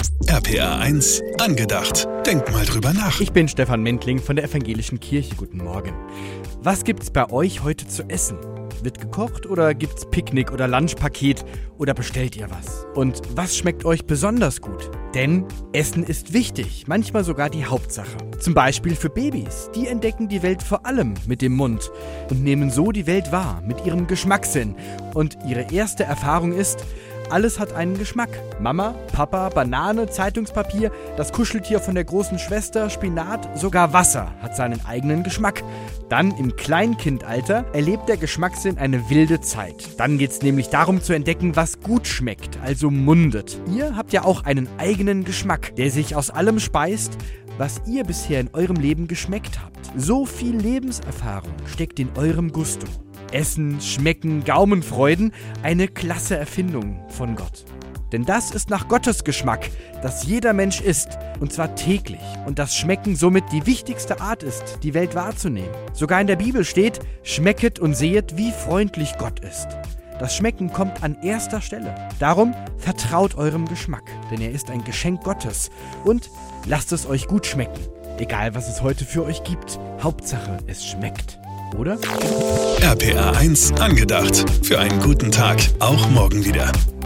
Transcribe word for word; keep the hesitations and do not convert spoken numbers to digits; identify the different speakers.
Speaker 1: R P R eins angedacht. Denk mal drüber nach.
Speaker 2: Ich bin Stefan Mentling von der Evangelischen Kirche. Guten Morgen. Was gibt's bei euch heute zu essen? Wird gekocht oder gibt's Picknick oder Lunchpaket oder bestellt ihr was? Und was schmeckt euch besonders gut? Denn Essen ist wichtig, manchmal sogar die Hauptsache. Zum Beispiel für Babys. Die entdecken die Welt vor allem mit dem Mund und nehmen so die Welt wahr mit ihrem Geschmackssinn. Und ihre erste Erfahrung ist: Alles hat einen Geschmack. Mama, Papa, Banane, Zeitungspapier, das Kuscheltier von der großen Schwester, Spinat, sogar Wasser hat seinen eigenen Geschmack. Dann im Kleinkindalter erlebt der Geschmackssinn eine wilde Zeit. Dann geht's nämlich darum zu entdecken, was gut schmeckt, also mundet. Ihr habt ja auch einen eigenen Geschmack, der sich aus allem speist, was ihr bisher in eurem Leben geschmeckt habt. So viel Lebenserfahrung steckt in eurem Gusto. Essen, Schmecken, Gaumenfreuden, eine klasse Erfindung von Gott. Denn das ist nach Gottes Geschmack, dass jeder Mensch isst, und zwar täglich. Und das Schmecken somit die wichtigste Art ist, die Welt wahrzunehmen. Sogar in der Bibel steht: Schmecket und sehet, wie freundlich Gott ist. Das Schmecken kommt an erster Stelle. Darum vertraut eurem Geschmack, denn er ist ein Geschenk Gottes. Und lasst es euch gut schmecken. Egal, was es heute für euch gibt. Hauptsache, es schmeckt. Oder?
Speaker 1: R P R eins angedacht. Für einen guten Tag, auch morgen wieder.